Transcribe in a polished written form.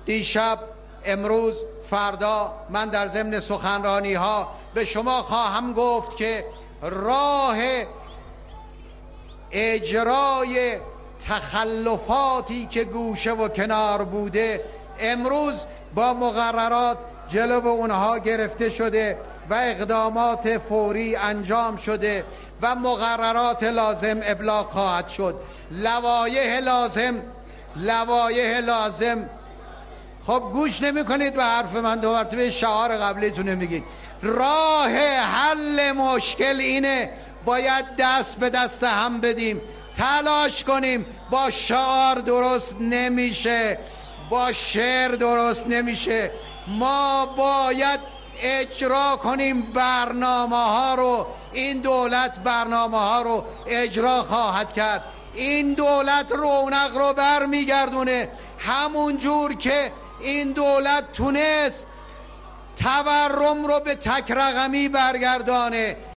دیشب، امروز، فردا من در ضمن سخنرانی ها به شما خواهم گفت که راه اجرای تخلفاتی که گوشه و کنار بوده امروز با مقررات جلو اونها گرفته شده و اقدامات فوری انجام شده و مقررات لازم ابلاغ خواهد شد. لوایح لازم خب گوش نمی کنید به حرف من، دو مرتبه شعار قبلیتونه میگید. راه حل مشکل اینه، باید دست به دست هم بدیم، تلاش کنیم. با شعار درست نمیشه، با شعر درست نمیشه. ما باید اجرا کنیم برنامه ها رو. این دولت برنامه ها رو اجرا خواهد کرد. این دولت رونق رو برمیگردونه، همون جور که این دولت تونست تورم رو به تک رقمی برگردانه.